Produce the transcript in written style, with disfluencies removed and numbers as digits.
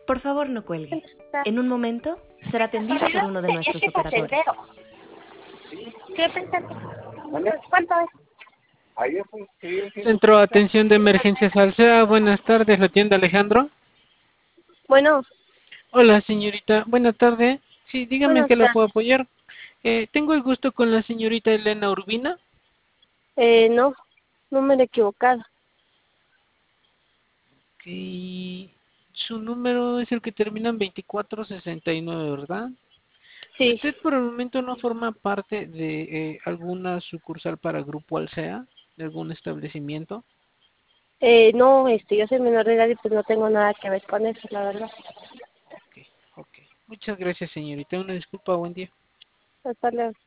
Por favor, no cuelgue. En un momento será atendido por uno de nuestros operadores. ¿Qué pensaste? ¿Cuánto es? Centro de Atención de Emergencias Alsea, buenas tardes, ¿la atiende Alejandro? Bueno, Hola señorita, buenas tardes. Sí, dígame en buenas qué la puedo tardes. apoyar. Tengo el gusto con la señorita Elena Urbina. No, no me he equivocado. Y su número es el que termina en 2469, ¿verdad? Sí, ¿Usted por el momento no forma parte de alguna sucursal para Grupo Alsea, de algún establecimiento? no, yo soy menor de edad y pues no tengo nada que ver con eso, la verdad. Ok, ok. Muchas gracias señorita, una disculpa, buen día. Hasta luego.